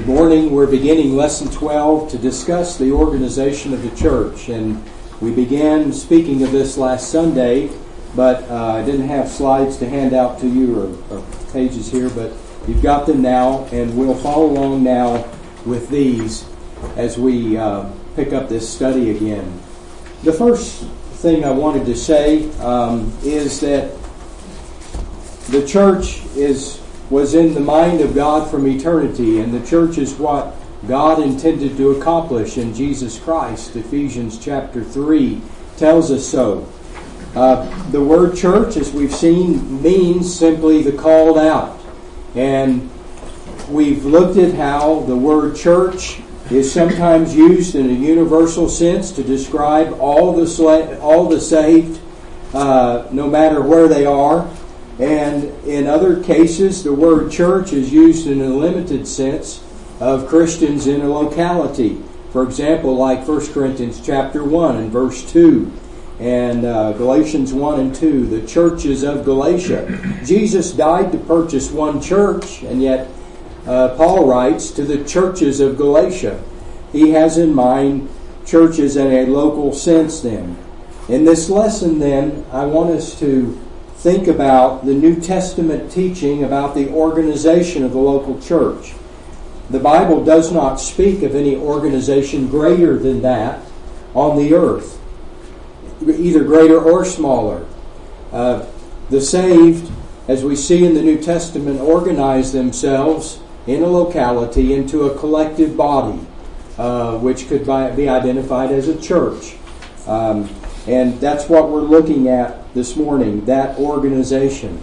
morning we're beginning Lesson 12 to discuss the organization of the church. And we began speaking of this last Sunday, but I didn't have slides to hand out to you or pages here, but you've got them now, and we'll follow along now with these as we pick up this study again. The first thing I wanted to say is that the church was in the mind of God from eternity, and the church is what God intended to accomplish in Jesus Christ. Ephesians chapter 3 tells us so. The word church, as we've seen, means simply the called out. And we've looked at how the word church is sometimes used in a universal sense to describe all the saved, no matter where they are. And in other cases, the word church is used in a limited sense of Christians in a locality. For example, like 1 Corinthians chapter 1 and verse 2, and Galatians 1 and 2, the churches of Galatia. Jesus died to purchase one church, and yet Paul writes to the churches of Galatia. He has in mind churches in a local sense then. In this lesson then, I want us to think about the New Testament teaching about the organization of the local church. The Bible does not speak of any organization greater than that on the earth, either greater or smaller. The saved, as we see in the New Testament, organize themselves in a locality into a collective body, which could be identified as a church. And that's what we're looking at this morning, that organization.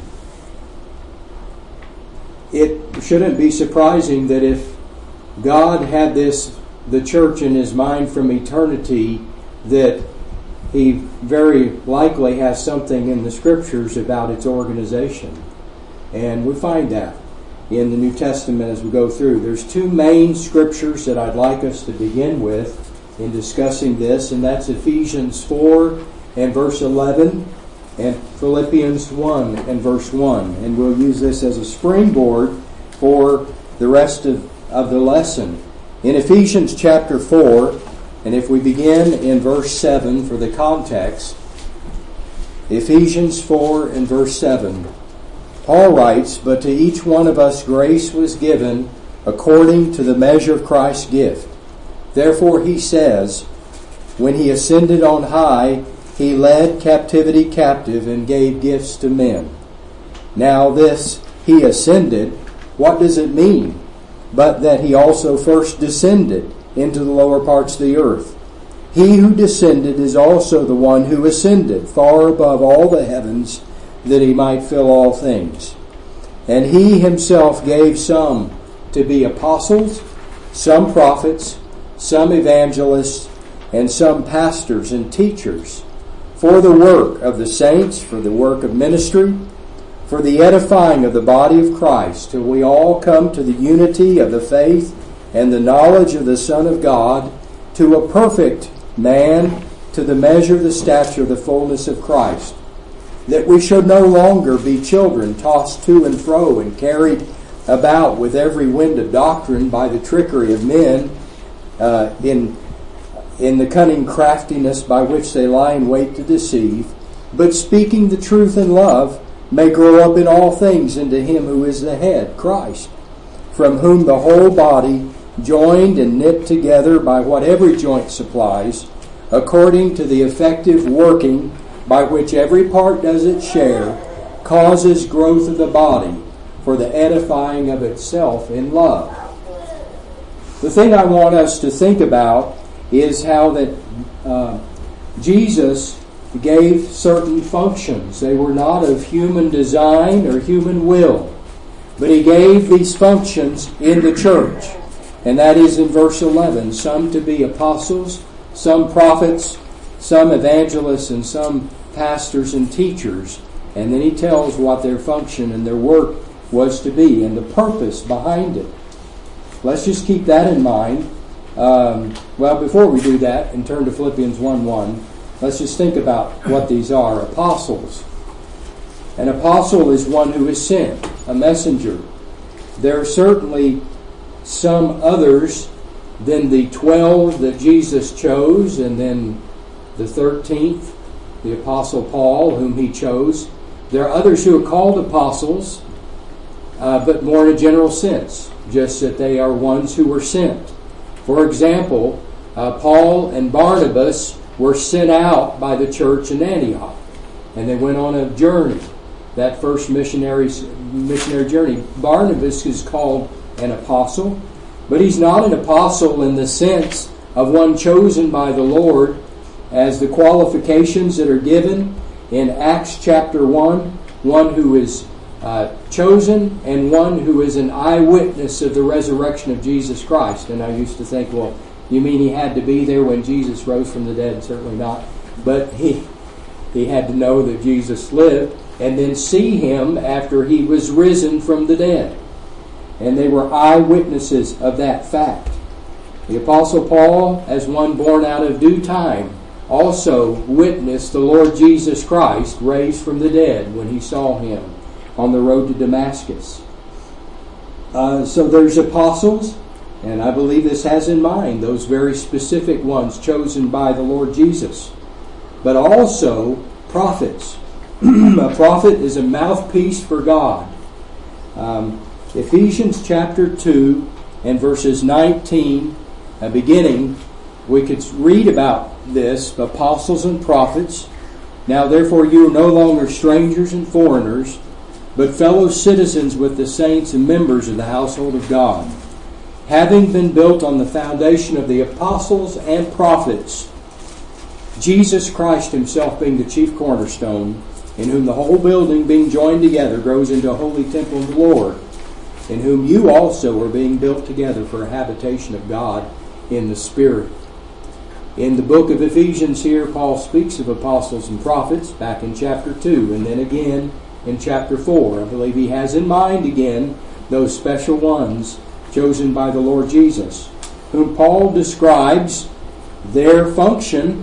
It shouldn't be surprising that if God had the church in His mind from eternity, that He very likely has something in the Scriptures about its organization. And we find that in the New Testament as we go through. There's two main Scriptures that I'd like us to begin with in discussing this, and that's Ephesians 4 and verse 11 and Philippians 1 and verse 1. And we'll use this as a springboard for the rest of the lesson. In Ephesians chapter 4, and if we begin in verse 7 for the context, Ephesians 4 and verse 7, Paul writes, "But to each one of us grace was given according to the measure of Christ's gift. Therefore he says, when He ascended on high, He led captivity captive and gave gifts to men." Now this He ascended, what does it mean? But that He also first descended into the lower parts of the earth. He who descended is also the one who ascended far above all the heavens, that He might fill all things. And He Himself gave some to be apostles, some prophets, some evangelists, and some pastors and teachers, for the work of the saints, for the work of ministry, for the edifying of the body of Christ, till we all come to the unity of the faith and the knowledge of the Son of God, to a perfect man, to the measure of the stature of the fullness of Christ, that we should no longer be children tossed to and fro and carried about with every wind of doctrine by the trickery of men, in the cunning craftiness by which they lie in wait to deceive, but speaking the truth in love, may grow up in all things into Him who is the head, Christ, from whom the whole body, joined and knit together by what every joint supplies, according to the effective working by which every part does its share, causes growth of the body for the edifying of itself in love. The thing I want us to think about is how that Jesus gave certain functions. They were not of human design or human will, but He gave these functions in the church. And that is in verse 11, some to be apostles, some prophets, some evangelists, and some pastors and teachers. And then He tells what their function and their work was to be and the purpose behind it. Let's just keep that in mind. Well, before we do that and turn to Philippians 1:1, let's just think about what these are. Apostles. An apostle is one who is sent, a messenger. There are certainly some others than the 12 that Jesus chose, and then the 13th, the Apostle Paul, whom he chose. There are others who are called apostles, but more in a general sense, just that they are ones who were sent. For example, Paul and Barnabas were sent out by the church in Antioch, and they went on a journey, that first missionary journey. Barnabas is called an apostle, but he's not an apostle in the sense of one chosen by the Lord, as the qualifications that are given in Acts chapter 1, one who is chosen and one who is an eyewitness of the resurrection of Jesus Christ. And I used to think, well, you mean he had to be there when Jesus rose from the dead? Certainly not. But he had to know that Jesus lived and then see him after he was risen from the dead. And they were eyewitnesses of that fact. The Apostle Paul, as one born out of due time, also witnessed the Lord Jesus Christ raised from the dead when he saw him on the road to Damascus. So there's apostles, and I believe this has in mind those very specific ones chosen by the Lord Jesus. But also prophets. A prophet is a mouthpiece for God. Ephesians chapter 2 and verses 19, beginning, we could read about this, apostles and prophets. Now therefore you are no longer strangers and foreigners, but fellow citizens with the saints and members of the household of God, having been built on the foundation of the apostles and prophets, Jesus Christ himself being the chief cornerstone, in whom the whole building being joined together grows into a holy temple of the Lord, in whom you also are being built together for a habitation of God in the Spirit. In the book of Ephesians here, Paul speaks of apostles and prophets back in chapter 2, and then again in chapter 4. I believe he has in mind again those special ones chosen by the Lord Jesus, whom Paul describes their function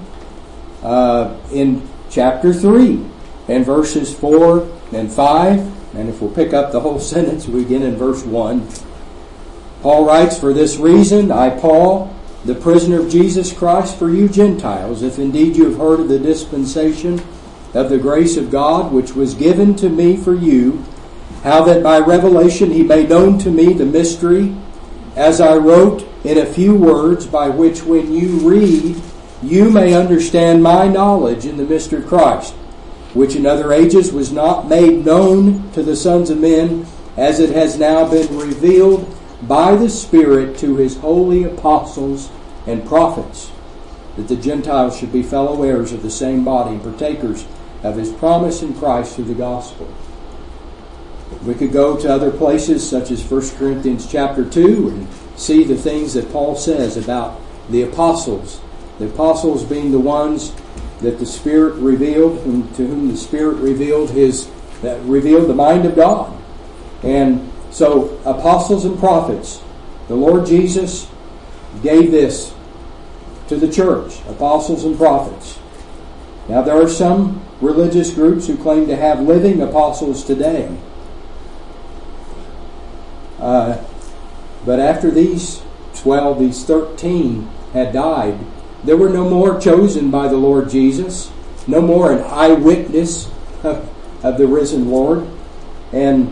in chapter 3 and verses 4 and 5. And if we'll pick up the whole sentence, we begin in verse 1. Paul writes, "For this reason, I, Paul, the prisoner of Jesus Christ, for you Gentiles, if indeed you have heard of the dispensation of the grace of God, which was given to me for you, how that by revelation he made known to me the mystery, as I wrote in a few words, by which when you read, you may understand my knowledge in the mystery of Christ, which in other ages was not made known to the sons of men, as it has now been revealed by the Spirit to his holy apostles and prophets, that the Gentiles should be fellow heirs of the same body and partakers of his promise in Christ through the gospel." We could go to other places such as 1 Corinthians chapter 2 and see the things that Paul says about the apostles being the ones that the Spirit revealed, to whom the Spirit revealed the mind of God. And so, apostles and prophets, the Lord Jesus gave this to the church, apostles and prophets. Now there are some religious groups who claim to have living apostles today. But after these 12, these 13 had died, there were no more chosen by the Lord Jesus, no more an eyewitness of the risen Lord. And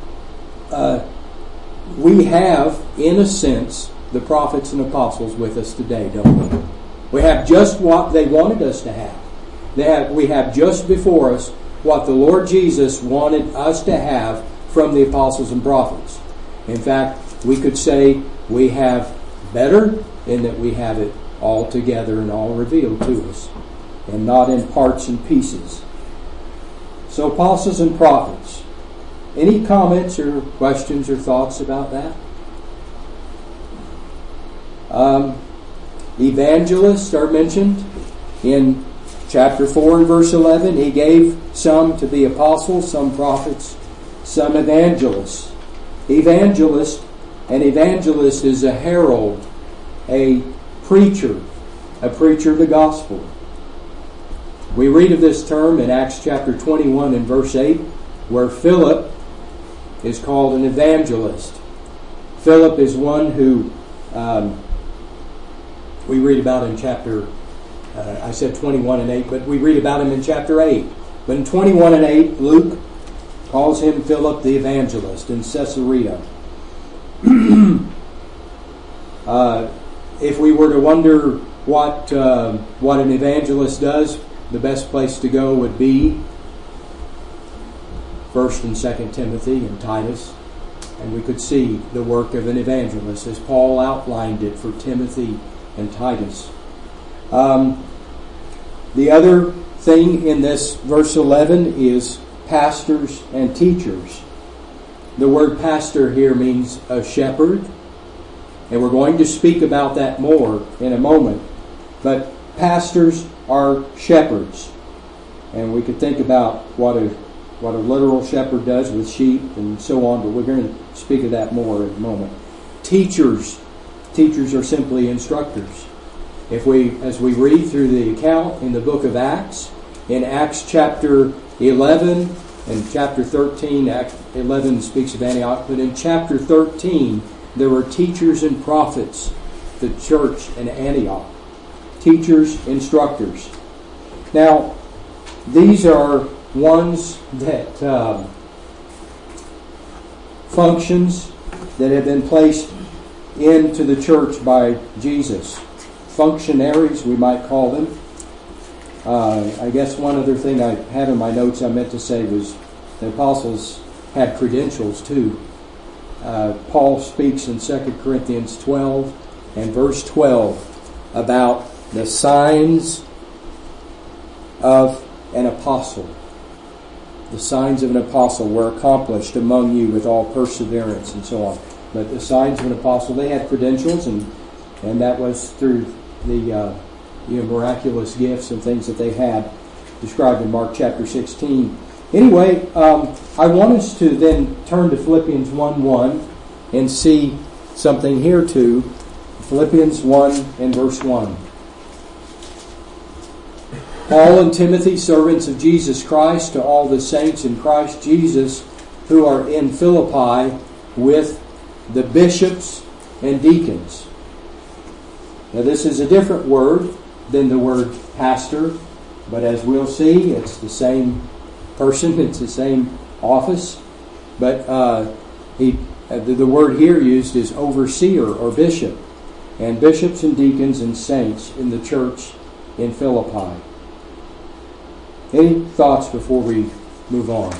we have, in a sense, the prophets and apostles with us today, don't we? We have just what they wanted us to have. We have just before us what the Lord Jesus wanted us to have from the apostles and prophets. In fact, we could say we have better in that we have it all together and all revealed to us, and not in parts and pieces. So apostles and prophets. Any comments or questions or thoughts about that? Evangelists are mentioned in chapter 4 and verse 11. He gave some to be apostles, some prophets, some evangelists. An evangelist is a herald, a preacher of the gospel. We read of this term in Acts chapter 21 and verse 8, where Philip is called an evangelist. Philip is one who we read about in chapter, I said 21 and 8, but we read about him in chapter 8. But in 21 and 8, Luke calls him Philip the evangelist in Caesarea. If we were to wonder what an evangelist does, the best place to go would be 1st and 2nd Timothy and Titus. And we could see the work of an evangelist as Paul outlined it for Timothy and Titus. The other thing in this verse 11 is pastors and teachers. The word pastor here means a shepherd, and we're going to speak about that more in a moment. But pastors are shepherds, and we could think about what a literal shepherd does with sheep and so on, but we're going to speak of that more in a moment. Teachers are simply instructors. As we read through the account in the book of Acts, in Acts chapter 11 and chapter 13, Acts 11 speaks of Antioch, but in chapter 13 there were teachers and prophets, the church in Antioch. Teachers, instructors. Now, these are ones that functions that have been placed into the church by Jesus. Functionaries, we might call them. I guess one other thing I have in my notes I meant to say was the apostles had credentials too. Paul speaks in 2 Corinthians 12 and verse 12 about the signs of an apostle. The signs of an apostle were accomplished among you with all perseverance and so on. But the signs of an apostle, they had credentials, and that was through the miraculous gifts and things that they had described in Mark chapter 16. Anyway, I want us to then turn to Philippians 1:1 and see something here too. Philippians 1 and verse 1. Paul and Timothy, servants of Jesus Christ, to all the saints in Christ Jesus who are in Philippi with the bishops and deacons. Now this is a different word than the word pastor, but as we'll see, it's the same person, it's the same office. But the word here used is overseer or bishop, and bishops and deacons and saints in the church in Philippi. Any thoughts before we move on?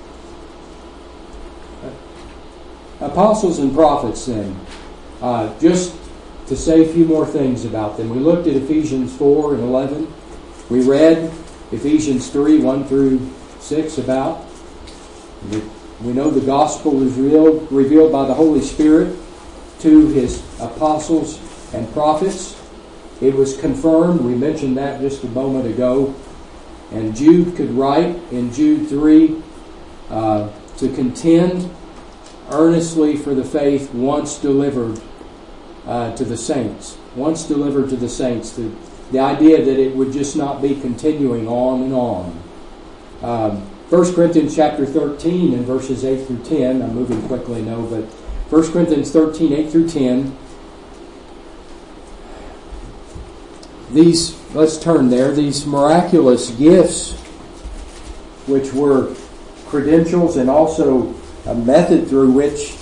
Apostles and prophets then. Just to say a few more things about them. We looked at Ephesians 4 and 11. We read Ephesians 3, 1 through 6 about. We know the gospel was revealed by the Holy Spirit to His apostles and prophets. It was confirmed. We mentioned that just a moment ago. And Jude could write in Jude 3 to contend earnestly for the faith once delivered to the saints. Once delivered to the saints. The idea that it would just not be continuing on and on. 1 Corinthians chapter 13 and verses 8 through 10. I'm moving quickly, no, but 1 Corinthians 13, 8 through 10. Let's turn there. These miraculous gifts, which were credentials and also a method through which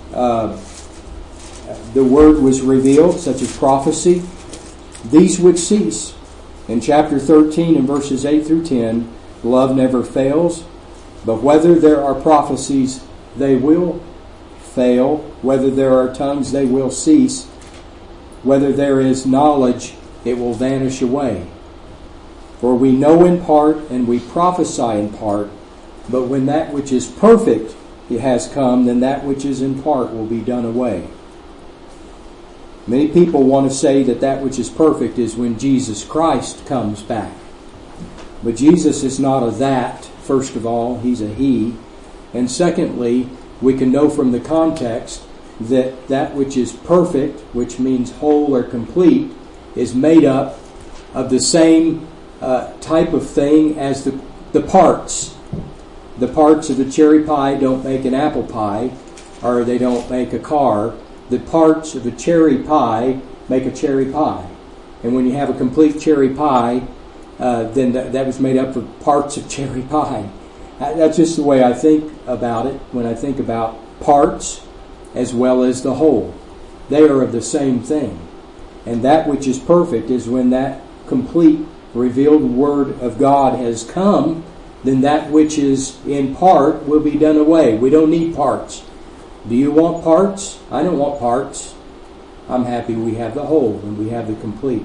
the word was revealed, such as prophecy, these would cease. In chapter 13 and verses 8 through 10, love never fails, but whether there are prophecies, they will fail. Whether there are tongues, they will cease. Whether there is knowledge, it will vanish away. For we know in part and we prophesy in part, but when that which is perfect has come, then that which is in part will be done away. Many people want to say that which is perfect is when Jesus Christ comes back. But Jesus is not a that, first of all. He's a He. And secondly, we can know from the context that which is perfect, which means whole or complete, is made up of the same type of thing as the parts. The parts of the cherry pie don't make an apple pie, or they don't make a car. the parts of a cherry pie make a cherry pie. And when you have a complete cherry pie, then that was made up of parts of cherry pie. That's just the way I think about it when I think about parts as well as the whole. They are of the same thing. And that which is perfect is when that complete revealed Word of God has come, then that which is in part will be done away. We don't need parts. Do you want parts? I don't want parts. I'm happy we have the whole and we have the complete.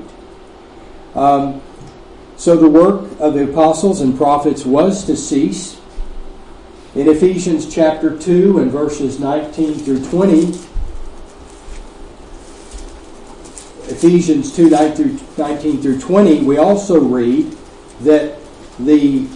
So the work of the apostles and prophets was to cease. In Ephesians chapter 2 and verses 19 through 20, Ephesians 2, 19 through 20, we also read that the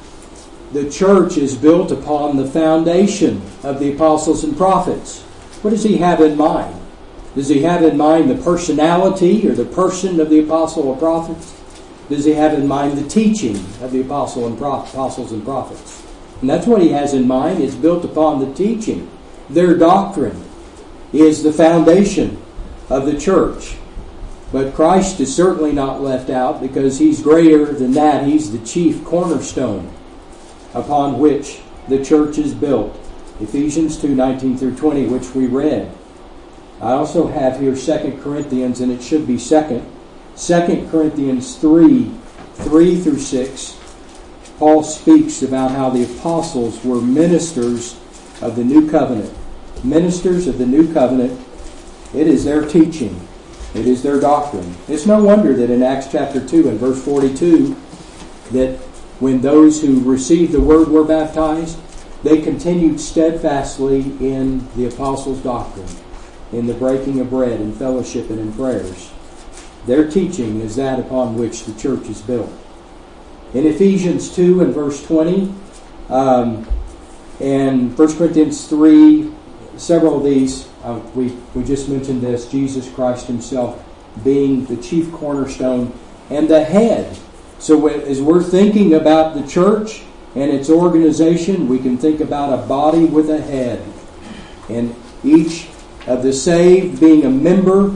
church is built upon the foundation of the apostles and prophets. What does he have in mind? Does he have in mind the personality or the person of the apostle or prophets? Does he have in mind the teaching of the apostles and prophets? And that's what he has in mind. It's built upon the teaching. Their doctrine is the foundation of the church. But Christ is certainly not left out because he's greater than that. He's the chief cornerstone upon which the church is built. Ephesians 2, 19 through 20, which we read. I also have here 2 Corinthians, and it should be 2 Corinthians 3 through 6. Paul speaks about how the apostles were ministers of the new covenant. Ministers of the new covenant. It is their teaching. It is their doctrine. It's no wonder that in Acts chapter 2 and verse 42, that when those who received the word were baptized, they continued steadfastly in the apostles' doctrine, in the breaking of bread and fellowship and in prayers. Their teaching is that upon which the church is built. In Ephesians 2 and verse 20, and 1 Corinthians 3, several of these, we just mentioned this, Jesus Christ himself being the chief cornerstone and the head. So as we're thinking about the church and its organization, we can think about a body with a head. And each of the saved being a member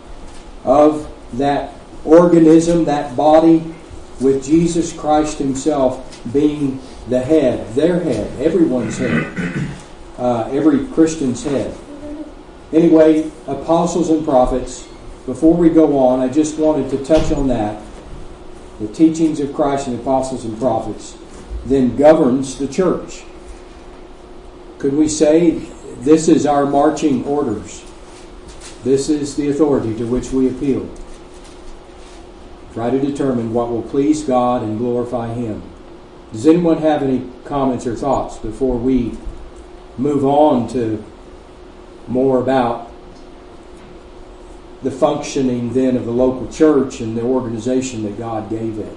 of that organism, that body, with Jesus Christ himself being the head, their head, everyone's head, every Christian's head. Anyway, apostles and prophets, before we go on, I just wanted to touch on that. The teachings of Christ and the apostles and prophets then governs the church. Could we say this is our marching orders? This is the authority to which we appeal. Try to determine what will please God and glorify Him. Does anyone have any comments or thoughts before we move on to more about the functioning then of the local church and the organization that God gave it?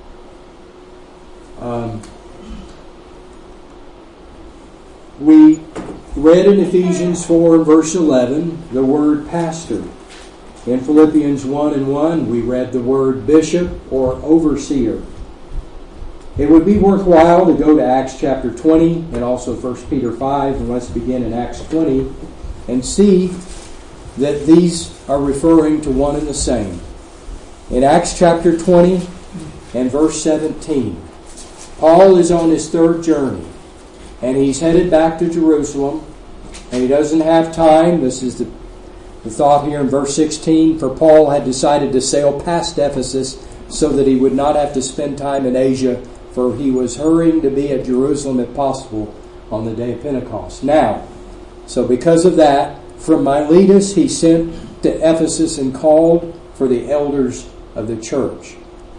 We read in Ephesians 4 and verse 11 the word pastor. In Philippians 1 and 1 we read the word bishop or overseer. It would be worthwhile to go to Acts chapter 20 and also 1 Peter 5, and let's begin in Acts 20 and see that these are referring to one and the same. In Acts chapter 20 and verse 17, Paul is on his third journey and he's headed back to Jerusalem, and he doesn't have time. This is the thought here in verse 16, for Paul had decided to sail past Ephesus so that he would not have to spend time in Asia, for he was hurrying to be at Jerusalem if possible on the day of Pentecost. Now, so because of that, from Miletus he sent to Ephesus and called for the elders of the church.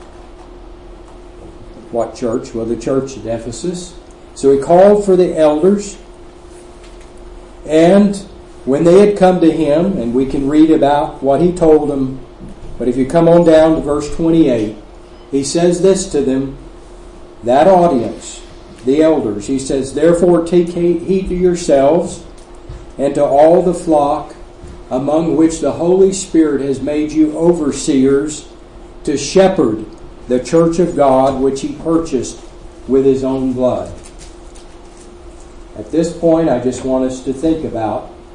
What church? Well, the church at Ephesus. So he called for the elders, and when they had come to him, and we can read about what he told them, but if you come on down to verse 28, he says this to them, that audience, the elders, he says, therefore take heed to yourselves and to all the flock among which the Holy Spirit has made you overseers to shepherd the church of God which he purchased with his own blood. At this point, I just want us to think about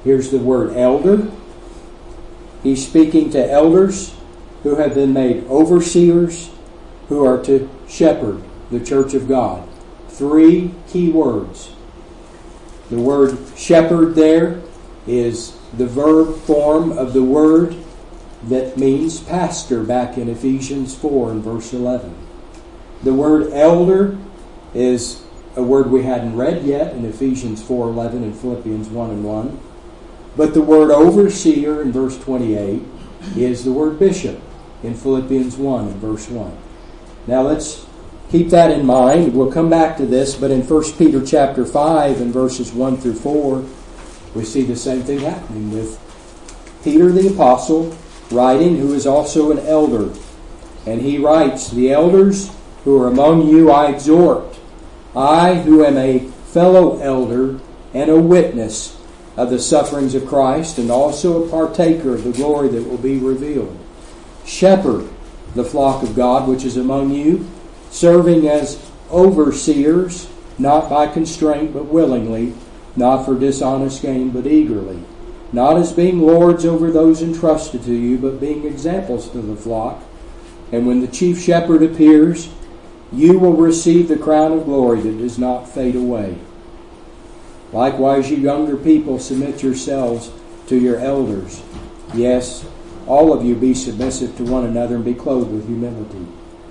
Here's the word elder. He's speaking to elders who have been made overseers, who are to shepherd the church of God. 3 key words. The word shepherd there is the verb form of the word that means pastor back in Ephesians 4 and verse 11. The word elder is a word we hadn't read yet in Ephesians 4:11 and Philippians 1:1. But the word overseer in verse 28 is the word bishop in Philippians 1 and verse 1. Now let's keep that in mind. We'll come back to this, but in 1 Peter chapter 5 and verses 1 through 4, we see the same thing happening with Peter the apostle writing, who is also an elder. And he writes, "The elders who are among you I exhort, I who am a fellow elder and a witness of the sufferings of Christ, and also a partaker of the glory that will be revealed. Shepherd the flock of God which is among you, serving as overseers, not by constraint but willingly, not for dishonest gain but eagerly, not as being lords over those entrusted to you, but being examples to the flock. And when the chief shepherd appears, you will receive the crown of glory that does not fade away. Likewise, you younger people, submit yourselves to your elders. Yes, all of you be submissive to one another and be clothed with humility."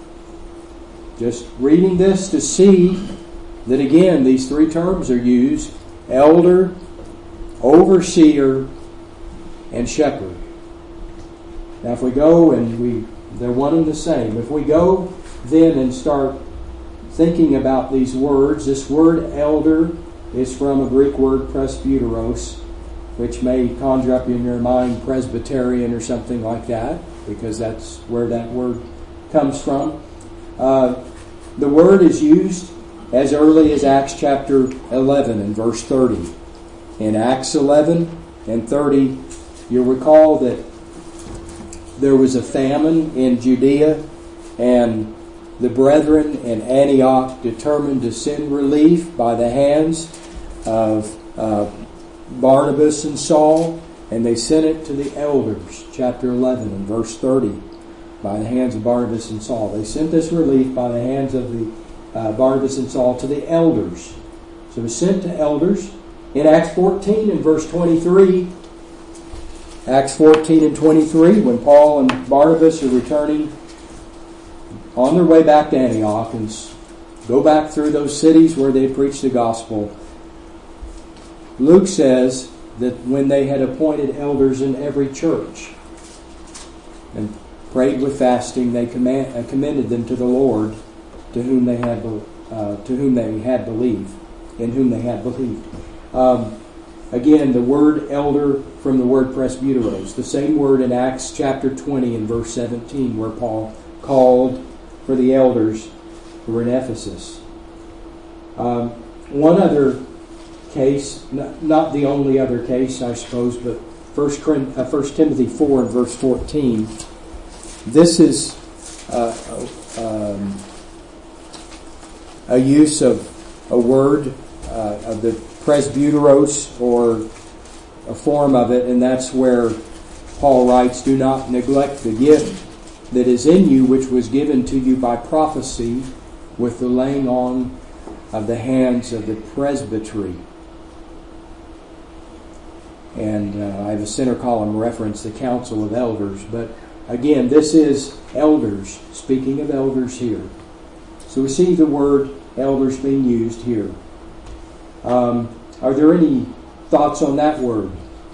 Just reading this to see that again these 3 terms are used: elder, overseer, and shepherd. Now if we go and they're one and the same. If we go then and start thinking about these words, this word elder is from a Greek word presbyteros, which may conjure up in your mind Presbyterian or something like that, because that's where that word comes from. The word is used as early as Acts chapter 11 and verse 30. In Acts 11 and 30, you'll recall that there was a famine in Judea, and the brethren in Antioch determined to send relief by the hands of Barnabas and Saul, and they sent it to the elders, chapter 11 and verse 30, by the hands of Barnabas and Saul. They sent this relief by the hands of the Barnabas and Saul to the elders. So it was sent to elders. In Acts 14 and verse 23, Acts 14 and 23, when Paul and Barnabas are returning on their way back to Antioch and go back through those cities where they preached the gospel, Luke says that when they had appointed elders in every church and prayed with fasting, they commended them to the Lord, in whom they had believed. Again, the word elder from the word presbyteros, the same word in Acts chapter 20 and verse 17, where Paul called for the elders who were in Ephesus. One other case, not the only other case, I suppose, but 1 Timothy 4 and verse 14. This is a use of a word of the presbyteros, or a form of it, and that's where Paul writes, "Do not neglect the gift that is in you, which was given to you by prophecy, with the laying on of the hands of the presbytery." And I have a center column reference, the Council of Elders. But again, this is elders, speaking of elders here. So we see the word elders being used here. Are there any thoughts on that word?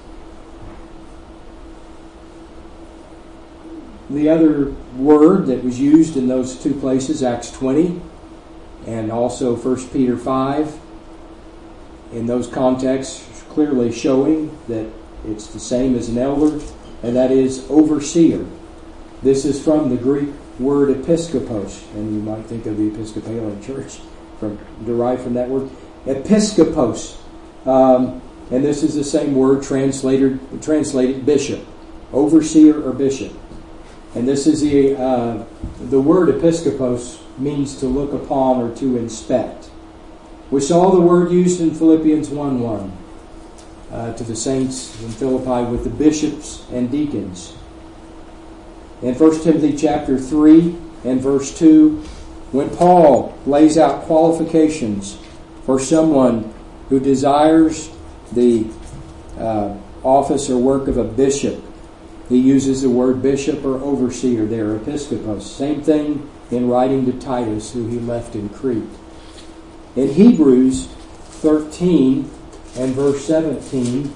The other word that was used in those 2 places, Acts 20 and also 1 Peter 5, in those contexts, clearly showing that it's the same as an elder, and that is overseer. This is from the Greek word episkopos, and you might think of the Episcopalian Church derived from that word, episkopos. And this is the same word translated bishop, overseer or bishop. And this is the word episkopos means to look upon or to inspect. We saw the word used in Philippians 1:1. to the saints in Philippi with the bishops and deacons. In 1 Timothy chapter 3 and verse 2, when Paul lays out qualifications for someone who desires the office or work of a bishop, he uses the word bishop or overseer there, episkopos. Same thing in writing to Titus, who he left in Crete. In Hebrews 13 and verse 17,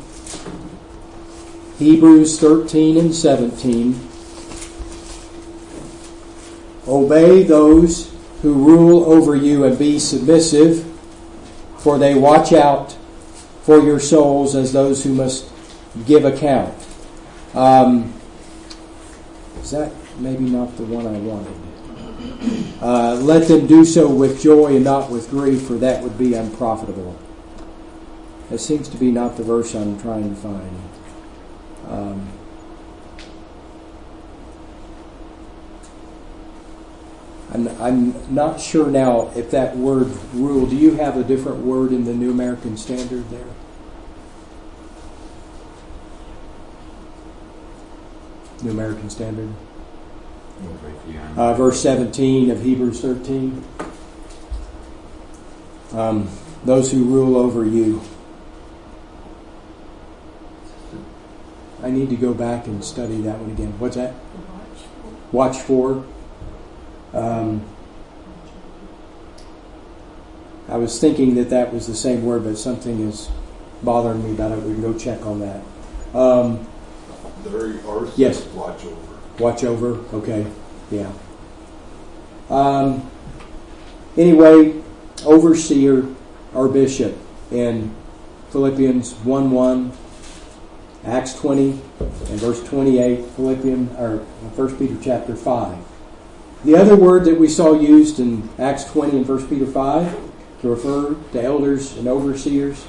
Hebrews 13 and 17, obey those who rule over you and be submissive, for they watch out for your souls as those who must give account. Is that maybe not the one I wanted? Let them do so with joy and not with grief, for that would be unprofitable. That seems to be not the verse I'm trying to find. I'm not sure now if that word rule, do you have a different word in the New American Standard there? New American Standard? Verse 17 of Hebrews 13. Those who rule over you. I need to go back and study that one again. What's that? Watch for. I was thinking that was the same word, but something is bothering me about it. We can go check on that. Yes. Watch over. Watch over. Okay. Yeah. Anyway, overseer or bishop in Philippians 1:1, Acts 20 and verse 28, 1 Peter chapter 5. The other word that we saw used in Acts 20 and 1 Peter 5 to refer to elders and overseers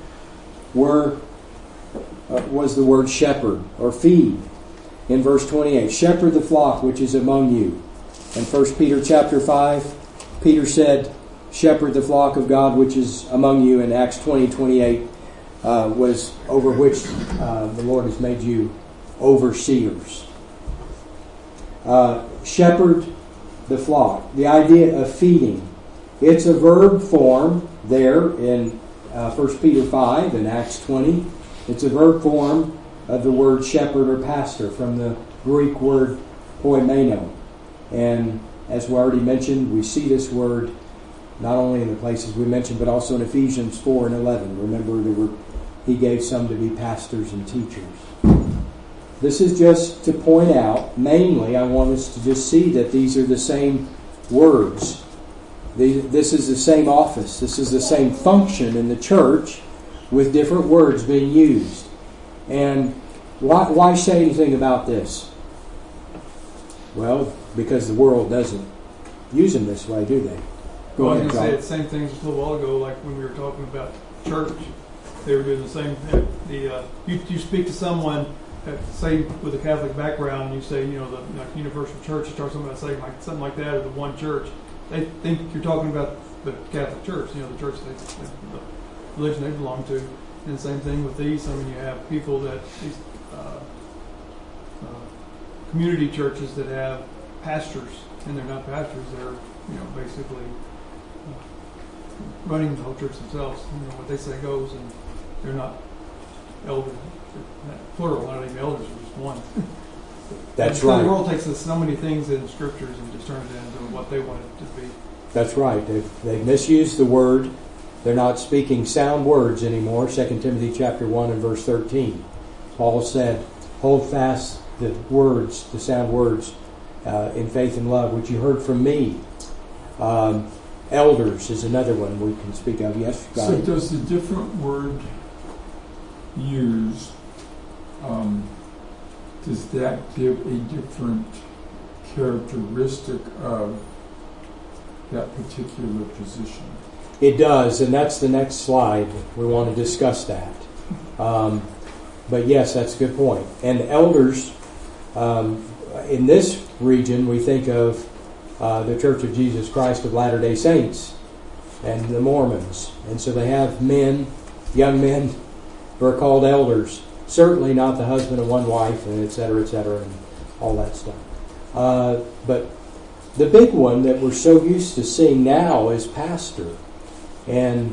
was the word shepherd or feed. In verse 28, shepherd the flock which is among you. In 1 Peter chapter 5, Peter said, shepherd the flock of God which is among you. In Acts 20:28 was over which the Lord has made you overseers. Shepherd the flock. The idea of feeding. It's a verb form there in 1 Peter 5 and Acts 20. It's a verb form of the word shepherd or pastor from the Greek word poimeno. And as we already mentioned, we see this word not only in the places we mentioned, but also in Ephesians 4 and 11. Remember, he gave some to be pastors and teachers. This is just to point out, mainly I want us to just see that these are the same words. This is the same office. This is the same function in the church with different words being used. And why say anything about this? Well, because the world doesn't use them this way, do they? Well, I was going to say the same thing just a little while ago, like when we were talking about church. They were doing the same thing. You speak to someone, say with a Catholic background, and you say, the Universal Church, you start something saying like something like that, or the one church. They think you're talking about the Catholic Church, the church the religion they belong to. And the same thing with these. I mean, you have people that these community churches that have pastors, and they're not pastors. They're basically running the whole church themselves. What they say goes, and they're not elders. Plural, not even elders, just one. That's right. The world takes so many things in scriptures and just turns it into what they want it to be. That's right. They've misused the word. They're not speaking sound words anymore. 2 Timothy chapter 1 and verse 13. Paul said, hold fast the words, the sound words, in faith and love, which you heard from me. Elders is another one we can speak of. Yes, God. So does the different word used, does that give a different characteristic of that particular position? It does, and that's the next slide. We want to discuss that. But yes, that's a good point. And elders, in this region, we think of the Church of Jesus Christ of Latter-day Saints and the Mormons. And so they have men, young men, who are called elders. Certainly not the husband of one wife, and et cetera, and all that stuff. But the big one that we're so used to seeing now is pastor. And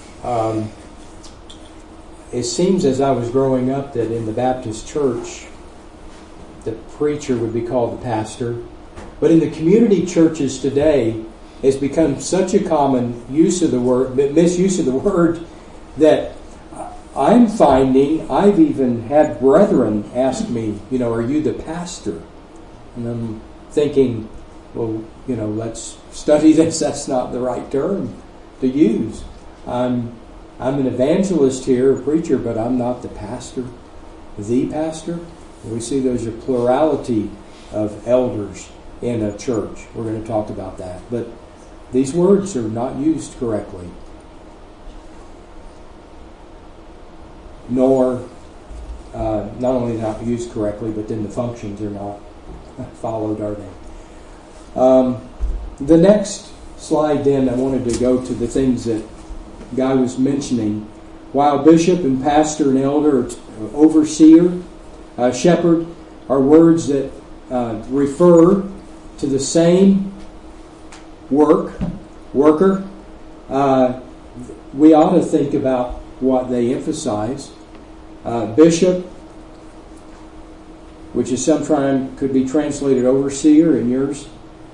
it seems as I was growing up that in the Baptist church, the preacher would be called the pastor. But in the community churches today, it's become such a common use of the word, misuse of the word, that I'm finding I've even had brethren ask me, are you the pastor? And I'm thinking, well, let's study this. That's not the right term to use. I'm an evangelist here, a preacher, but I'm not the pastor. The pastor? We see there's a plurality of elders in a church. We're going to talk about that. But these words are not used correctly. Nor, not only not used correctly, but then the functions are not followed, are they? The next slide then, I wanted to go to the things that Guy was mentioning. While bishop and pastor and elder, overseer, shepherd are words that refer to the same worker. We ought to think about what they emphasize. Bishop, which is sometimes could be translated overseer in yours.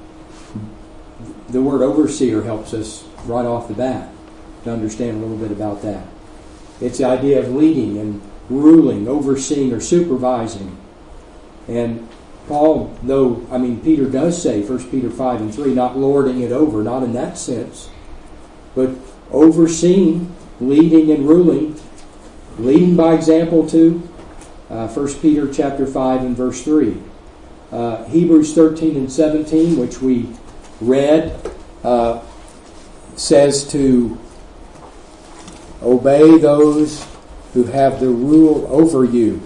The word overseer helps us right off the bat to understand a little bit about that. It's the idea of leading and ruling, overseeing, or supervising. And Peter does say, 1 Peter 5:3, not lording it over, not in that sense, but overseeing, leading and ruling, leading by example too. 1 Peter chapter 5 and verse 3. Hebrews 13 and 17, which we read, says to obey those who have the rule over you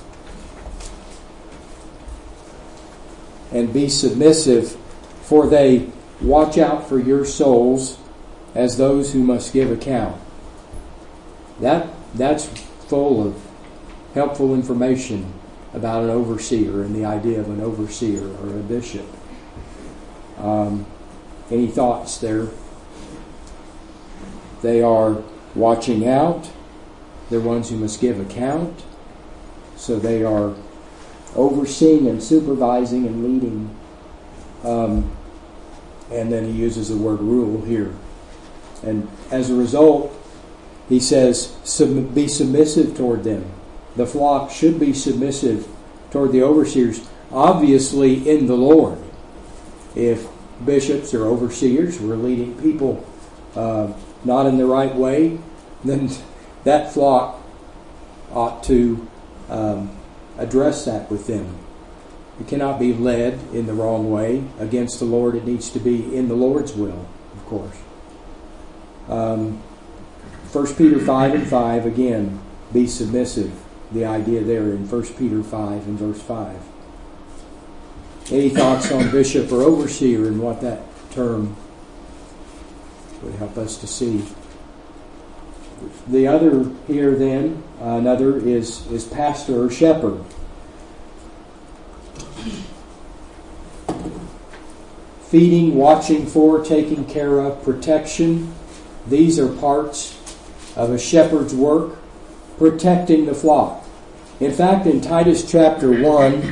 and be submissive, for they watch out for your souls as those who must give account. That's full of helpful information about an overseer and the idea of an overseer or a bishop. Any thoughts there? They are watching out. They're ones who must give account. So they are overseeing and supervising and leading. And then he uses the word rule here. And as a result, he says, be submissive toward them. The flock should be submissive toward the overseers, obviously in the Lord. If bishops or overseers were leading people not in the right way, then that flock ought to address that with them. It cannot be led in the wrong way against the Lord. It needs to be in the Lord's will, of course. 1 Peter 5 and 5, again, be submissive. The idea there in 1 Peter 5 and verse 5. Any thoughts on bishop or overseer and what that term would help us to see? The other here then, another is pastor or shepherd. Feeding, watching for, taking care of, protection. These are parts of a shepherd's work, protecting the flock. In fact, in Titus chapter 1,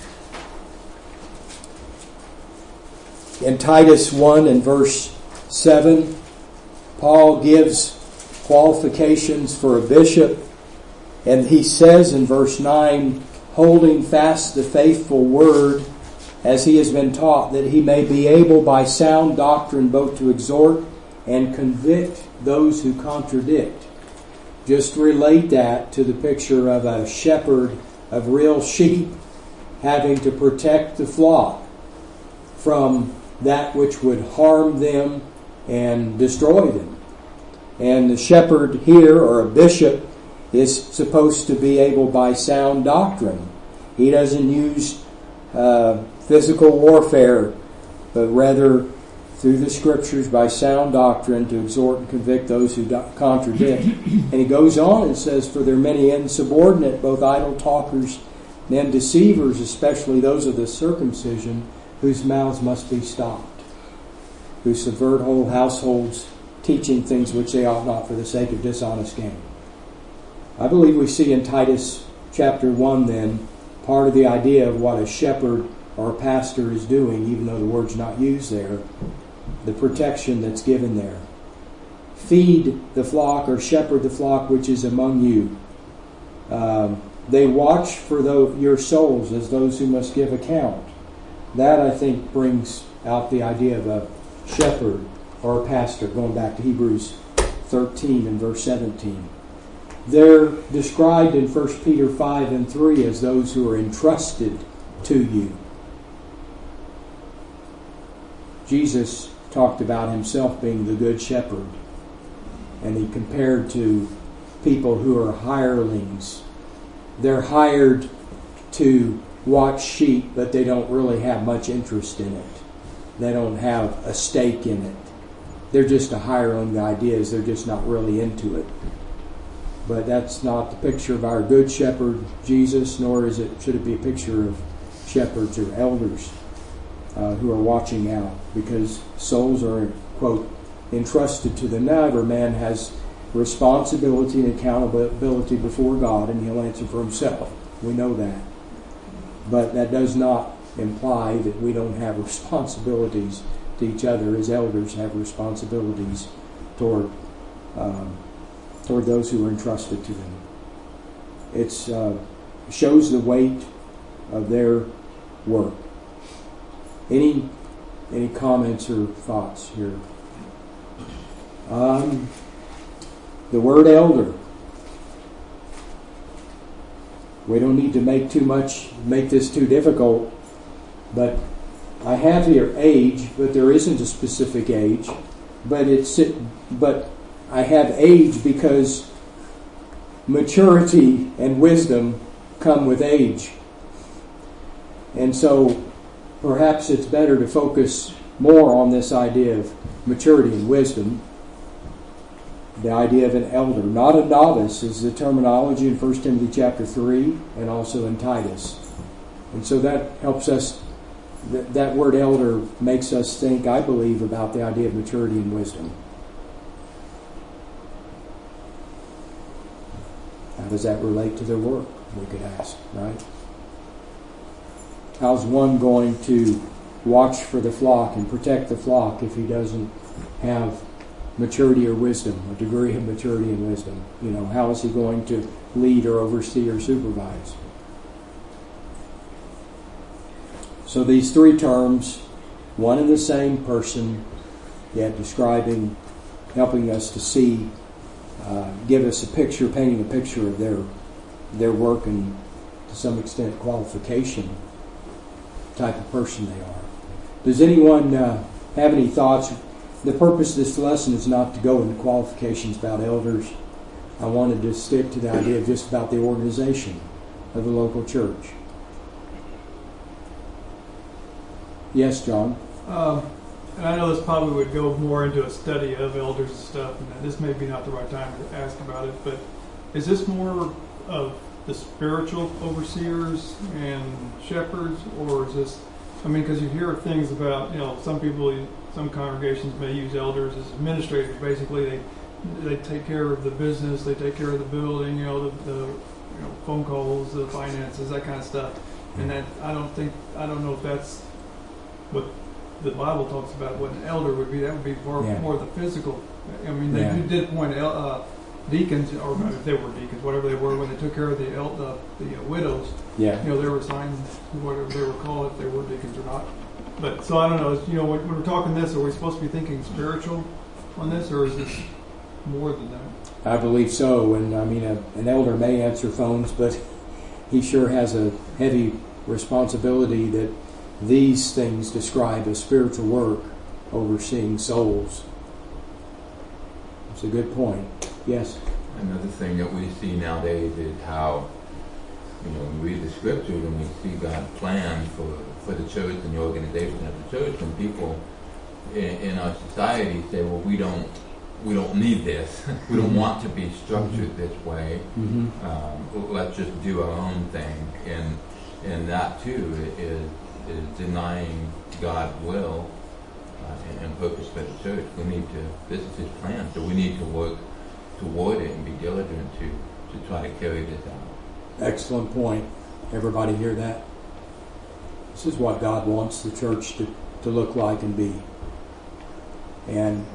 in Titus 1 and verse 7, Paul gives qualifications for a bishop, and he says in verse 9, holding fast the faithful word as he has been taught, that he may be able by sound doctrine both to exhort and convict those who contradict. Just relate that to the picture of a shepherd of real sheep having to protect the flock from that which would harm them and destroy them. And the shepherd here, or a bishop, is supposed to be able by sound doctrine. He doesn't use physical warfare, but rather through the Scriptures by sound doctrine to exhort and convict those who contradict. And he goes on and says, for there are many insubordinate, both idle talkers and deceivers, especially those of the circumcision, whose mouths must be stopped, who subvert whole households, teaching things which they ought not for the sake of dishonest gain. I believe we see in Titus chapter 1 then part of the idea of what a shepherd or a pastor is doing, even though the word's not used there, the protection that's given there. Feed the flock or shepherd the flock which is among you. They watch for your souls as those who must give account. That, I think, brings out the idea of a shepherd or a pastor, going back to Hebrews 13 and verse 17. They're described in 1 Peter 5 and 3 as those who are entrusted to you. Jesus talked about himself being the good shepherd, and he compared to people who are hirelings. They're hired to watch sheep, but they don't really have much interest in it. They don't have a stake in it. They're just a hireling. The idea is they're just not really into it. But that's not the picture of our good shepherd, Jesus, nor should it be a picture of shepherds or elders who are watching out, because souls are, quote, entrusted to them. Now every man has responsibility and accountability before God, and he'll answer for himself. We know that. But that does not imply that we don't have responsibilities to each other, as elders have responsibilities toward those who are entrusted to them. It shows the weight of their work. Any comments or thoughts here? The word elder. We don't need to make this too difficult, but I have here age, but there isn't a specific age. But I have age because maturity and wisdom come with age. And so perhaps it's better to focus more on this idea of maturity and wisdom. The idea of an elder, not a novice, is the terminology in 1 Timothy chapter 3 and also in Titus. And so that helps us, that word elder makes us think, I believe, about the idea of maturity and wisdom. How does that relate to their work, we could ask, right? How's one going to watch for the flock and protect the flock if he doesn't have maturity or wisdom, a degree of maturity and wisdom? You know, how is he going to lead or oversee or supervise? So these three terms, one and the same person, yet describing, helping us to see, give us a picture, painting a picture of their work and to some extent qualification, type of person they are. Does anyone have any thoughts? The purpose of this lesson is not to go into qualifications about elders. I wanted to stick to the idea of just about the organization of the local church. Yes, John? And I know this probably would go more into a study of elders and stuff, and this may be not the right time to ask about it, but is this more of the spiritual overseers and shepherds, or is this, I mean, because you hear things about, you know, some people, some congregations may use elders as administrators. Basically, they take care of the business, they take care of the building, you know, the phone calls, the finances, that kind of stuff. And that I don't know if that's what the Bible talks about. What an elder would be. That would be more the physical. I mean, they did point deacons, or if they were deacons, whatever they were, when they took care of the widows. Yeah. You know, they were assigned whatever they were called, if they were deacons or not. But so I don't know. You know, when we're talking this, are we supposed to be thinking spiritual on this, or is this more than that? I believe so. And I mean, an elder may answer phones, but he sure has a heavy responsibility that these things describe as spiritual work, overseeing souls. It's a good point. Yes? Another thing that we see nowadays is how, you know, when we read the scriptures and we see God's plan for the church and the organization of the church, and people in our society say, well, we don't need this. We don't want to be structured this way. Let's just do our own thing, and that too is denying God's will and purpose for the church. We need to. This is His plan, so we need to work toward it and be diligent to try to carry this out. Excellent point. Everybody hear that? This is what God wants the church to look like and be. And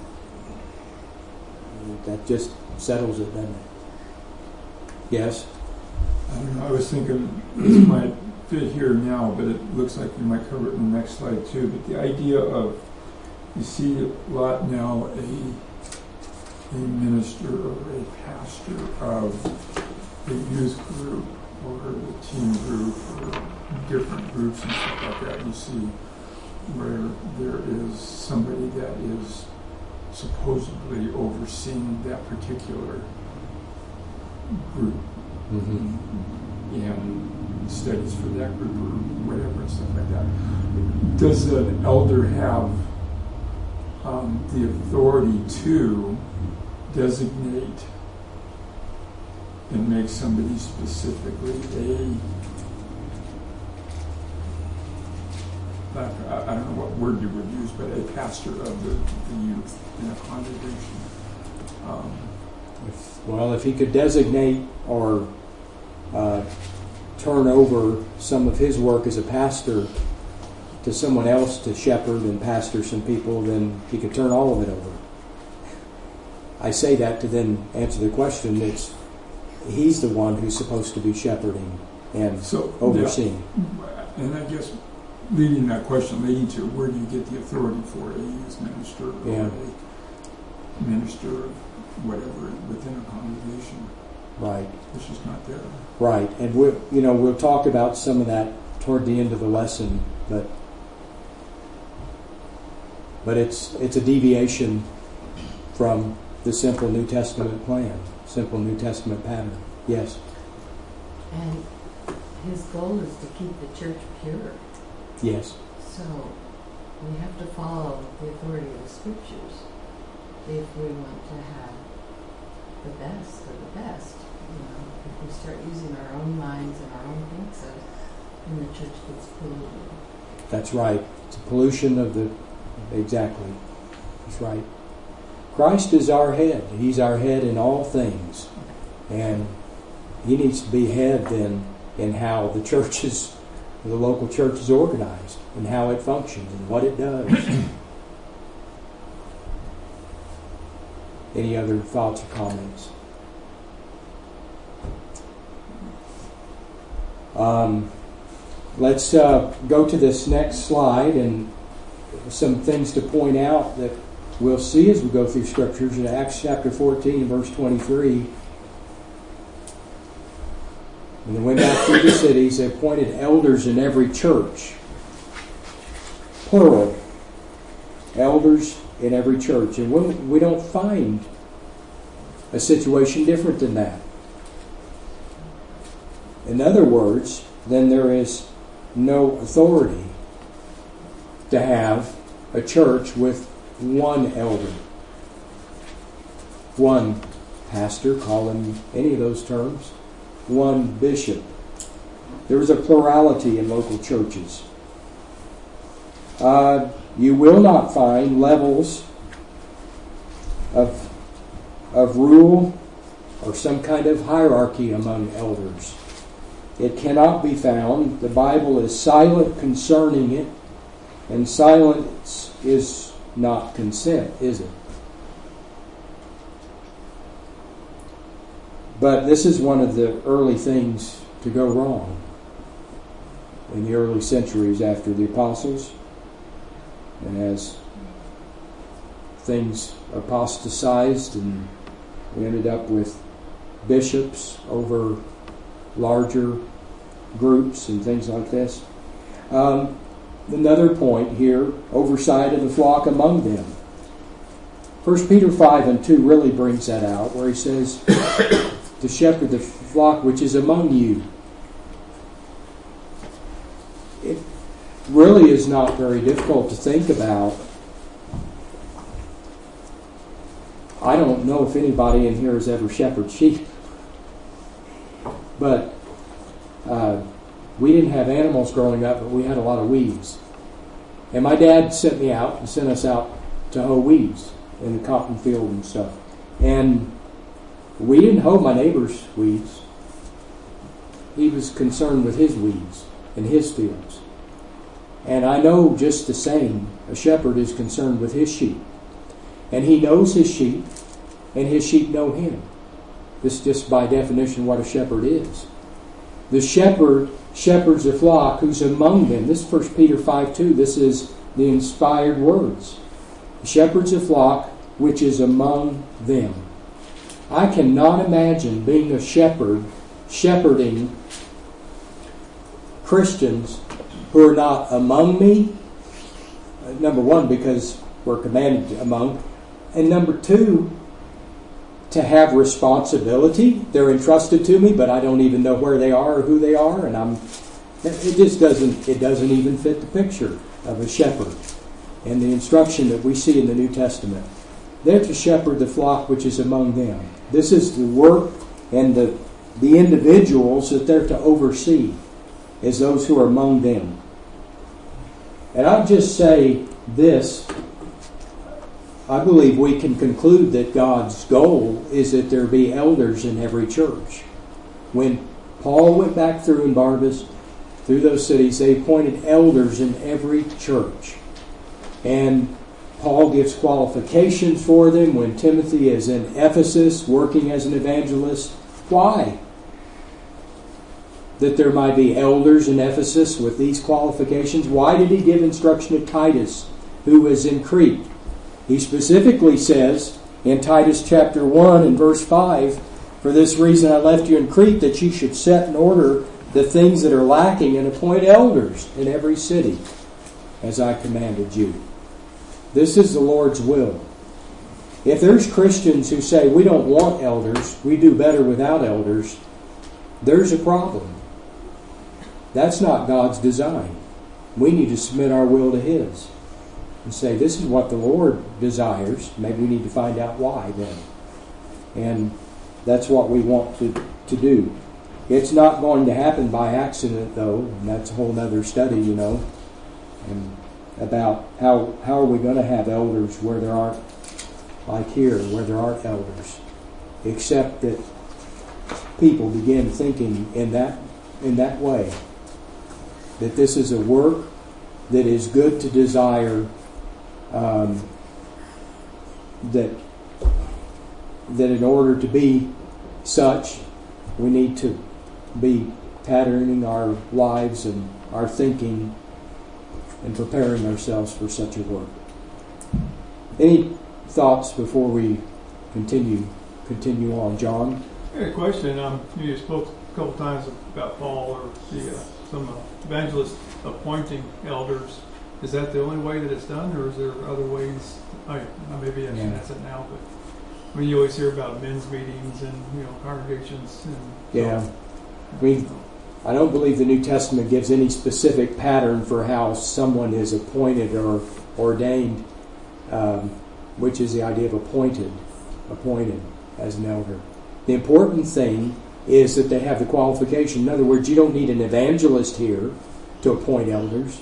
that just settles it, doesn't it? Yes? I don't know, I was thinking this might fit here now, but it looks like you might cover it in the next slide too. But the idea of, you see a lot now, a minister or a pastor of a youth group or a teen group or different groups and stuff like that. You see where there is somebody that is supposedly overseeing that particular group and studies for that group or whatever and stuff like that. Does an elder have the authority to designate and make somebody specifically I don't know what word you would use, but a pastor of the youth in a congregation? If he could designate or turn over some of his work as a pastor to someone else to shepherd and pastor some people, then he could turn all of it over. I say that to then answer the question. He's the one who's supposed to be shepherding and overseeing. Yeah. And I guess leading to where do you get the authority for a youth minister or a minister of whatever within a congregation? Right. It's just not there. Right. And we'll talk about some of that toward the end of the lesson, but it's a deviation from the simple New Testament plan, simple New Testament pattern. Yes. And his goal is to keep the church pure. Yes. So we have to follow the authority of the Scriptures if we want to have the best of the best. If we start using our own minds and our own thinks, then the church gets polluted. That's right. It's a pollution of the... Exactly. That's right. Christ is our head. He's our head in all things. And He needs to be head then in how the local church is organized and how it functions and what it does. Any other thoughts or comments? Let's go to this next slide, and some things to point out that we'll see as we go through Scriptures. In Acts chapter 14, verse 23, when they went back through the cities, they appointed elders in every church. Plural. Elders in every church. And we don't find a situation different than that. In other words, then there is no authority to have a church with one elder, one pastor, call him any of those terms, one bishop. There is a plurality in local churches. You will not find levels of rule or some kind of hierarchy among elders. It cannot be found. The Bible is silent concerning it, and silence is not consent, is it? But this is one of the early things to go wrong in the early centuries after the apostles. And as things apostatized and we ended up with bishops over larger groups and things like this. Another point here, oversight of the flock among them. 1 Peter 5:2 really brings that out, where he says to shepherd the flock which is among you. It really is not very difficult to think about I don't know if anybody in here has ever shepherded sheep, but we didn't have animals growing up, but we had a lot of weeds. And my dad sent us out to hoe weeds in the cotton field and stuff. And we didn't hoe my neighbor's weeds. He was concerned with his weeds in his fields. And I know just the same, a shepherd is concerned with his sheep. And he knows his sheep, and his sheep know him. This is just by definition what a shepherd is. The shepherd shepherds a flock who's among them. This is 1 Peter 5:2. This is the inspired words. Shepherds a flock which is among them. I cannot imagine being a shepherd, shepherding Christians who are not among me. Number one, because we're commanded to among. And number two, to have responsibility. They're entrusted to me, but I don't even know where they are or who they are, and it just doesn't even fit the picture of a shepherd and the instruction that we see in the New Testament. They're to shepherd the flock which is among them. This is the work and the individuals that they're to oversee is those who are among them. And I'll just say this. I believe we can conclude that God's goal is that there be elders in every church. When Paul went back through and Barnabas, through those cities, they appointed elders in every church. And Paul gives qualifications for them when Timothy is in Ephesus working as an evangelist. Why? That there might be elders in Ephesus with these qualifications. Why did he give instruction to Titus, who was in Crete? He specifically says in Titus chapter 1 and verse 5, "For this reason I left you in Crete, that you should set in order the things that are lacking and appoint elders in every city, as I commanded you." This is the Lord's will. If there's Christians who say we don't want elders, we do better without elders, there's a problem. That's not God's design. We need to submit our will to His and say, this is what the Lord desires. Maybe we need to find out why then. And that's what we want to do. It's not going to happen by accident, though, and that's a whole other study, and about how are we going to have elders where there aren't, like here, where there aren't elders, except that people begin thinking in that way, that this is a work that is good to desire, that in order to be such, we need to be patterning our lives and our thinking and preparing ourselves for such a work. Any thoughts before we continue on, John? I had a question. You spoke a couple times about Paul or some evangelists appointing elders. Is that the only way that it's done, or is there other ways? Maybe I should ask it now, but you always hear about men's meetings and congregations. I don't believe the New Testament gives any specific pattern for how someone is appointed or ordained, which is the idea of appointed as an elder. The important thing is that they have the qualification. In other words, you don't need an evangelist here to appoint elders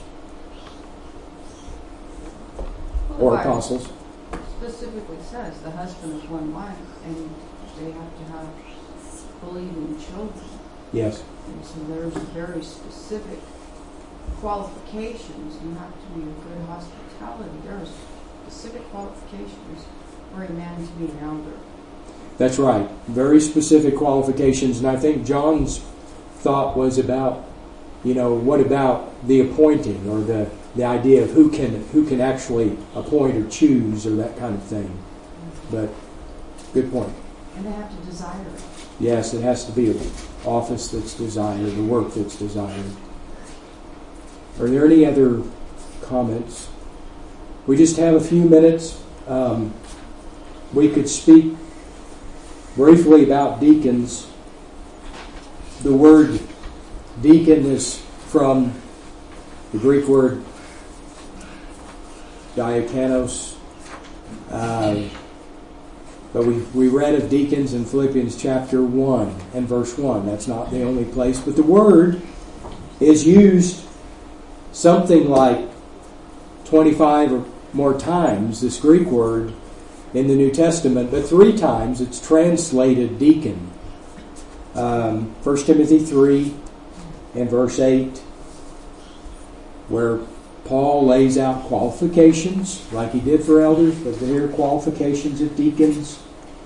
or apostles. Specifically says the husband is one wife, and they have to have believing children. Yes. And so there's very specific qualifications. You have to be a good hospitality. There are specific qualifications for a man to be an elder. That's right. Very specific qualifications. And I think John's thought was about, what about the appointing or the idea of who can actually appoint or choose or that kind of thing. But good point. And they have to desire it. Yes, it has to be an office that's desired, the work that's desired. Are there any other comments? We just have a few minutes. We could speak briefly about deacons. The word deacon is from the Greek word diakonos. But we read of deacons in Philippians chapter 1 and verse 1. That's not the only place. But the word is used something like 25 or more times, this Greek word, in the New Testament. But 3 times it's translated deacon. 1 Timothy 3 and verse 8, where Paul lays out qualifications, like he did for elders, but here qualifications of deacons.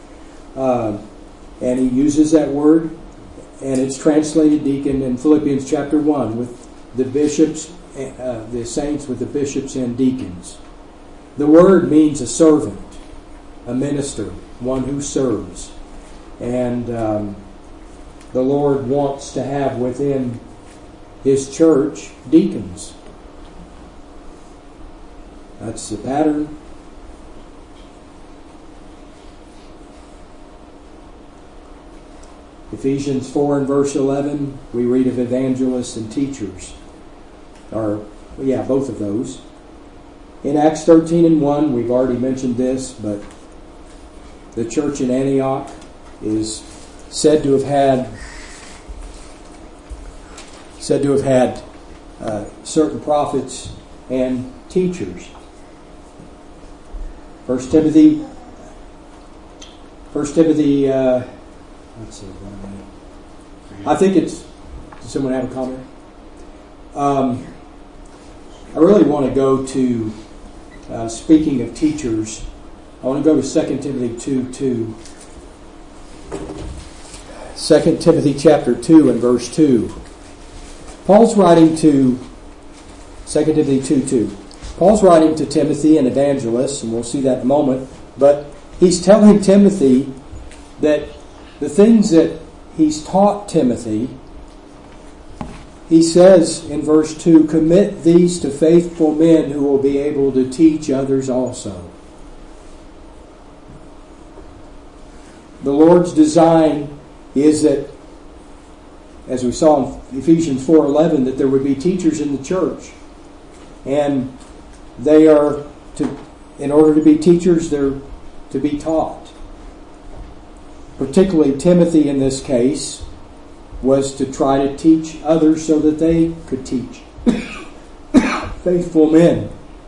And he uses that word, and it's translated deacon in Philippians chapter 1 with the bishops, the saints with the bishops and deacons. The word means a servant, a minister, one who serves. And the Lord wants to have within His church deacons. That's the pattern. Ephesians 4 and verse 11, we read of evangelists and teachers. Both of those. In Acts 13 and 1, we've already mentioned this, but the church in Antioch is said to have had certain prophets and teachers. 1 Timothy, let's see. I think it's, does someone have a comment? I really want to go to, speaking of teachers, I want to go to 2 Timothy 2:2. 2 Timothy chapter 2 and verse 2. Paul's writing to 2 Timothy 2:2. Paul's writing to Timothy, an evangelist, and we'll see that in a moment, but he's telling Timothy that the things that he's taught Timothy, he says in verse 2, commit these to faithful men who will be able to teach others also. The Lord's design is that, as we saw in Ephesians 4:11, that there would be teachers in the church. And they are in order to be teachers, they're to be taught. Particularly Timothy in this case was to try to teach others so that they could teach faithful men.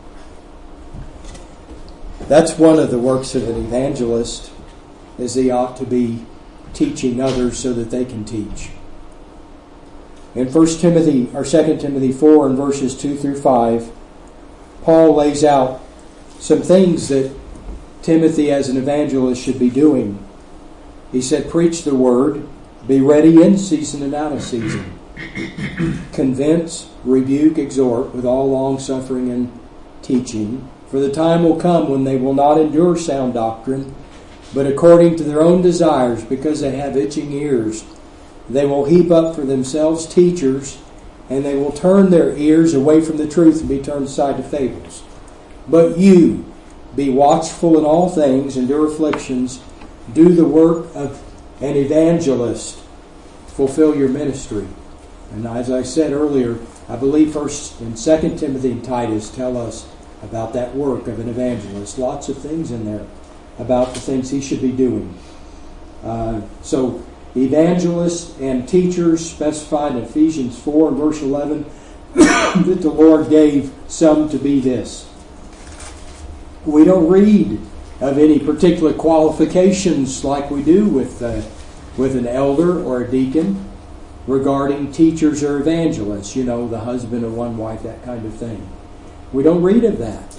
That's one of the works of an evangelist, is he ought to be teaching others so that they can teach. In 2 Timothy 4 and verses 2 through 5, Paul lays out some things that Timothy as an evangelist should be doing. He said, preach the word, be ready in season and out of season. Convince, rebuke, exhort with all long suffering and teaching. For the time will come when they will not endure sound doctrine, but according to their own desires, because they have itching ears, they will heap up for themselves teachers, and they will turn their ears away from the truth and be turned aside to fables. But you, be watchful in all things, endure afflictions, do the work of an evangelist, fulfill your ministry. And as I said earlier, I believe 1st and 2nd Timothy and Titus tell us about that work of an evangelist. Lots of things in there about the things he should be doing. So evangelists and teachers specified in Ephesians 4 and verse 11 that the Lord gave some to be this. We don't read of any particular qualifications like we do with an elder or a deacon regarding teachers or evangelists, the husband of one wife, that kind of thing. We don't read of that.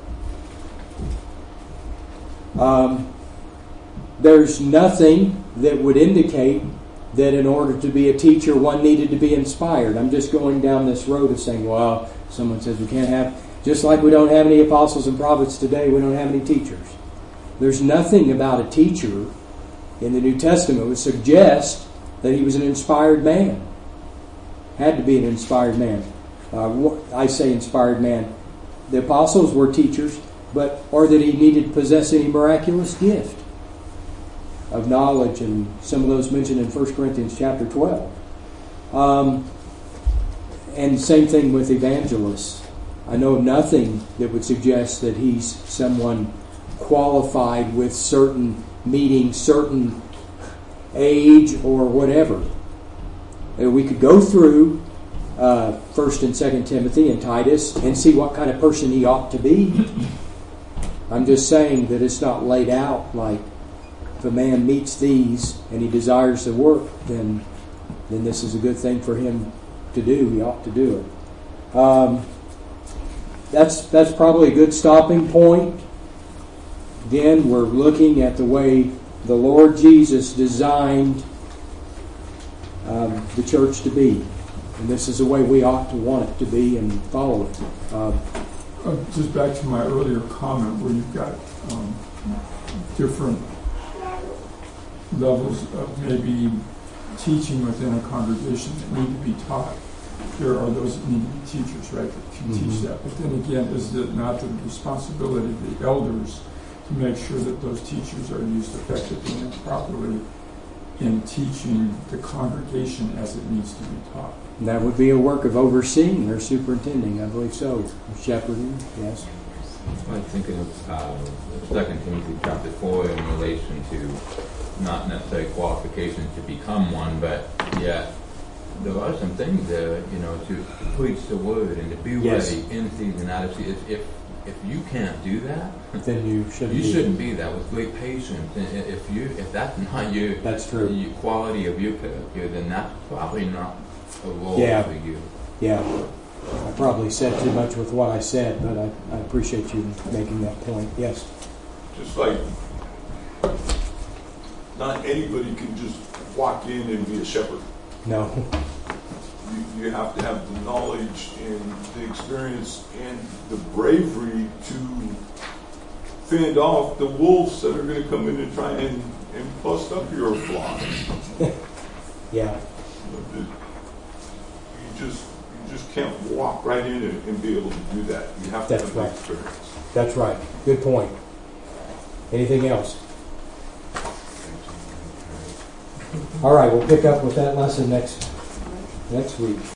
There's nothing that would indicate that in order to be a teacher, one needed to be inspired. I'm just going down this road of saying, well, someone says we can't have, just like we don't have any apostles and prophets today, we don't have any teachers. There's nothing about a teacher in the New Testament that would suggest that he was an inspired man. Had to be an inspired man. I say inspired man. The apostles were teachers, or that he needed to possess any miraculous gift of knowledge, and some of those mentioned in 1 Corinthians chapter 12. And same thing with evangelists. I know of nothing that would suggest that he's someone qualified with certain meeting certain age or whatever. We could go through 1st and 2nd Timothy and Titus and see what kind of person he ought to be. I'm just saying that it's not laid out like if a man meets these and he desires the work, then this is a good thing for him to do. He ought to do it. That's probably a good stopping point. Again, we're looking at the way the Lord Jesus designed the church to be. And this is the way we ought to want it to be and follow it. Just back to my earlier comment where you've got different levels of maybe teaching within a congregation that need to be taught. There are those that need to be teachers, right, that can teach that. But then again, is it not the responsibility of the elders to make sure that those teachers are used effectively and properly in teaching the congregation as it needs to be taught? And that would be a work of overseeing or superintending, I believe so. Shepherding, yes. I'm thinking of 2 Timothy chapter 4 in relation to not necessarily qualifications to become one, but yet there are some things there, to preach the word and to be ready in season, out of season. If you can't do that, then you shouldn't be that with great patience. And if that's not your quality of your character, then that's probably not a role for you. Yeah. I probably said too much with what I said, but I appreciate you making that point. Yes. Just like not anybody can just walk in and be a shepherd. No. You have to have the knowledge and the experience and the bravery to fend off the wolves that are going to come in and try and bust up your flock. Yeah. You just can't walk right in and be able to do that. You have to have the experience. That's right. Good point. Anything else? All right, we'll pick up with that lesson next week.